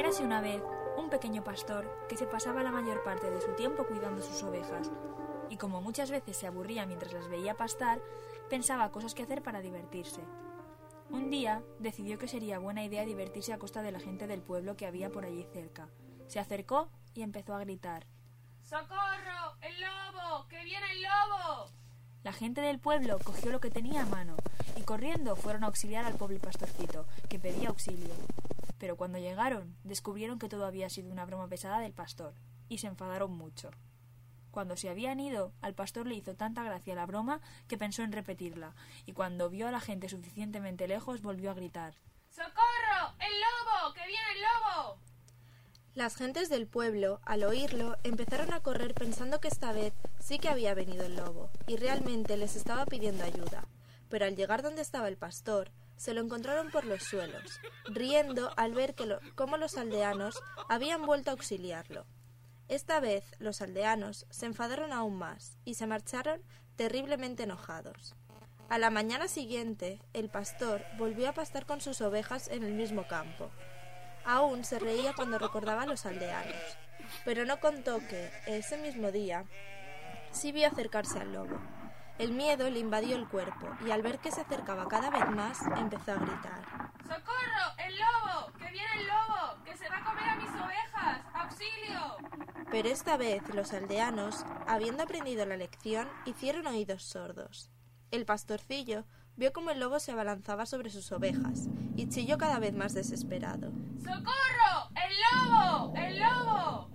Érase una vez un pequeño pastor que se pasaba la mayor parte de su tiempo cuidando sus ovejas, y como muchas veces se aburría mientras las veía pastar, pensaba cosas que hacer para divertirse. Un día decidió que sería buena idea divertirse a costa de la gente del pueblo que había por allí cerca. Se acercó y empezó a gritar: ¡Socorro! ¡El lobo! ¡Que viene el lobo! La gente del pueblo cogió lo que tenía a mano y corriendo fueron a auxiliar al pobre pastorcito, que pedía auxilio. Pero cuando llegaron, descubrieron que todo había sido una broma pesada del pastor, y se enfadaron mucho. Cuando se habían ido, al pastor le hizo tanta gracia la broma que pensó en repetirla, y cuando vio a la gente suficientemente lejos volvió a gritar: ¡Socorro! ¡El lobo! ¡Que viene el lobo! Las gentes del pueblo, al oírlo, empezaron a correr pensando que esta vez sí que había venido el lobo, y realmente les estaba pidiendo ayuda. Pero al llegar donde estaba el pastor, se lo encontraron por los suelos, riendo al ver cómo los aldeanos habían vuelto a auxiliarlo. Esta vez los aldeanos se enfadaron aún más y se marcharon terriblemente enojados. A la mañana siguiente, el pastor volvió a pastar con sus ovejas en el mismo campo. Aún se reía cuando recordaba a los aldeanos, pero no contó que, ese mismo día, sí vio acercarse al lobo. El miedo le invadió el cuerpo y al ver que se acercaba cada vez más, empezó a gritar: ¡Socorro! ¡El lobo! ¡Que viene el lobo! ¡Que se va a comer a mis ovejas! ¡Auxilio! Pero esta vez los aldeanos, habiendo aprendido la lección, hicieron oídos sordos. El pastorcillo vio cómo el lobo se abalanzaba sobre sus ovejas y chilló cada vez más desesperado: ¡Socorro! ¡El lobo! ¡El lobo!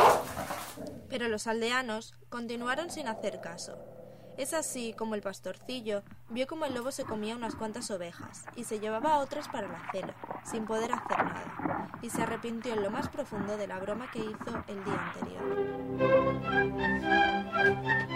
Pero los aldeanos continuaron sin hacer caso. Es así como el pastorcillo vio cómo el lobo se comía unas cuantas ovejas y se llevaba otras para la cena, sin poder hacer nada, y se arrepintió en lo más profundo de la broma que hizo el día anterior.